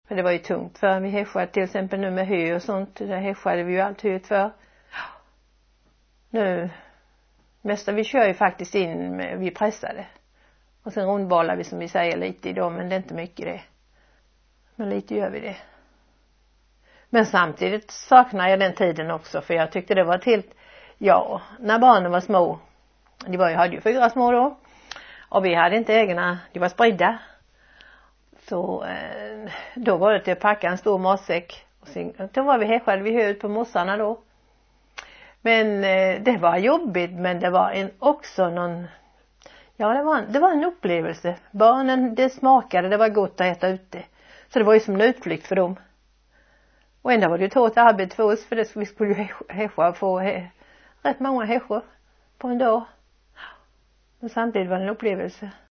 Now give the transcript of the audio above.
För det var ju tungt för vi häschade till exempel nu med hö och sånt. Där häschade vi ju allt höet för. Nu, mesta vi kör ju faktiskt in med, vi pressade. Och sen rundbalar vi som vi säger lite idag, men det är inte mycket det. Men lite gör vi det. Men samtidigt saknar jag den tiden också, för jag tyckte det var ett helt, ja, när barnen var små. Hade ju 4 små då. Och vi hade inte egna, de var spridda. Så då var det till att packa en stor matsäck. Och sen, då var vi häschade vid höet på mossarna då. Men det var jobbigt, men det var också någon, ja det var en upplevelse. Barnen, det smakade, det var gott att äta ute. Så det var ju som en utflykt för dem. Och ändå var det ju ett hårt arbete för oss, för det, vi skulle ju häscha och få rätt många häschor på en dag. Men samtidigt var det en upplevelse.